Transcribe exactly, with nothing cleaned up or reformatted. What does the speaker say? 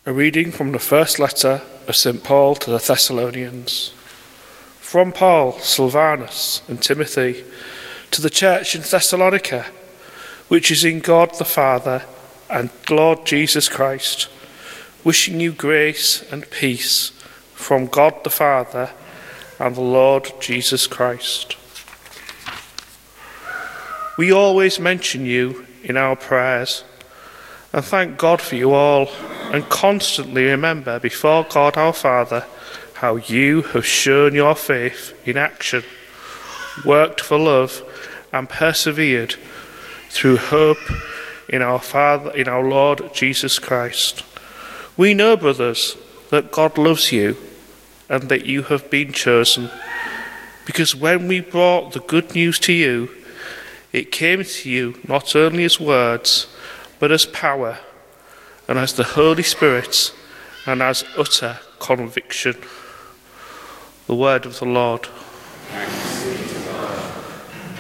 A reading from the first letter of Saint Paul to the Thessalonians. From Paul, Silvanus, and Timothy, to the church in Thessalonica, which is in God the Father and Lord Jesus Christ, wishing you grace and peace from God the Father and the Lord Jesus Christ. We always mention you in our prayers and thank God for you all, and constantly remember before God our Father how you have shown your faith in action, worked for love, and persevered through hope in our Father, in our Lord Jesus Christ. We know, brothers, that God loves you and that you have been chosen, because when we brought the good news to you, it came to you not only as words, but as power, and as the Holy Spirit, and as utter conviction. The word of the Lord. Thanks be to God.